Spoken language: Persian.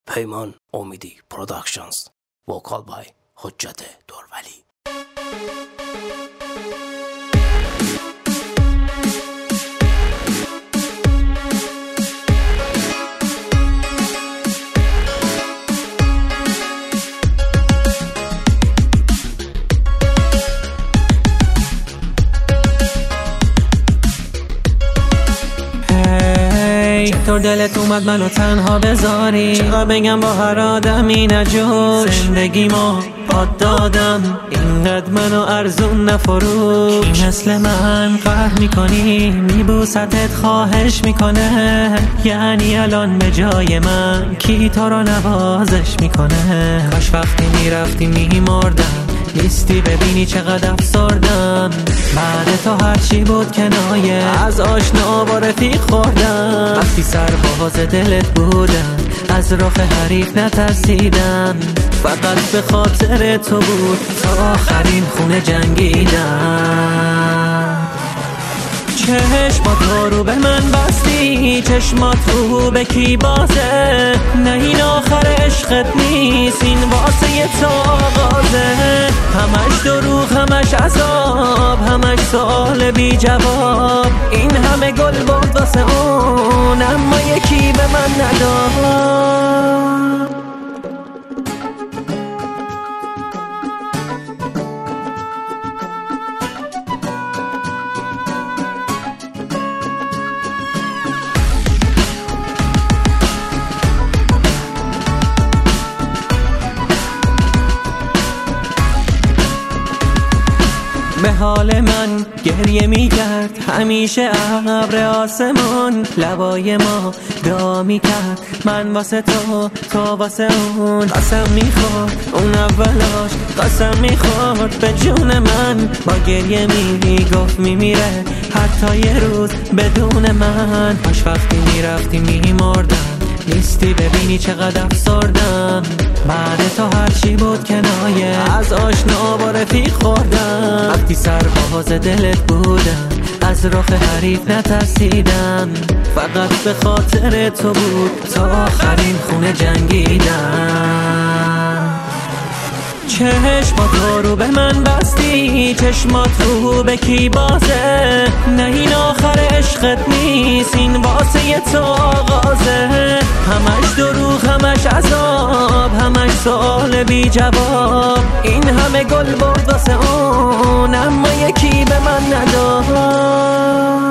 پیمان امیدی پروداکشنز. وکال بای حجت دورولی. چطور دلت اومد منو تنها بذاری؟ چقدر بگم با هر آدمی نجوش؟ زندگیمو پاد دادم اینقدر منو ارزون نفروش. این مثل من قهر میکنی میبوستت خواهش میکنه، یعنی الان به جای من کی تو رو نوازش میکنه؟ کاش وقتی میرفتی میمردم نیستی ببینی چقدر افسردم. بعد تو هرچی بود کنایه از آشنا با رفیق خوردم. وقتی سرباز دلت بودم از رخ حریف نترسیدم، فقط به خاطر تو بود تا آخرین خونه جنگیدم. چشمات رو به من بستی، چشمات رو به کی بازه؟ نه این آخر عشقت نیست، این واسه تو آغازه. همش دروغ، همش عذاب، همش سوال بی جواب. این همه گل بود واسه اون، اما یکی به من نداد. به حال من گریه میکرد همیشه ابر آسمان، لبای ما دعا میکرد من واسه تو، تو واسه اون. قسم میخورد اون اولاش، قسم میخورد به جون من. با گریه میگفت میمیره حتی یه روز بدون من. کاش وقتی میرفتی میمردم نیستی ببینی چقدر افسردم. بعد تو هرچی بود کنایه از آشنا با رفیق خوردم. وقتی سرباز دلت بودم از رخ حریف نترسیدم، فقط به خاطر تو بود تا آخرین خونه جنگیدم. چشمات رو به من بستی، چشمات رو به کی بازه؟ نه این آخر عشقت نیست، این واسه تو آغازه. همش دروغ، همش عذاب، همش سوال بی جواب. این همه گل بود واسه اون، اما یکی به من نداد.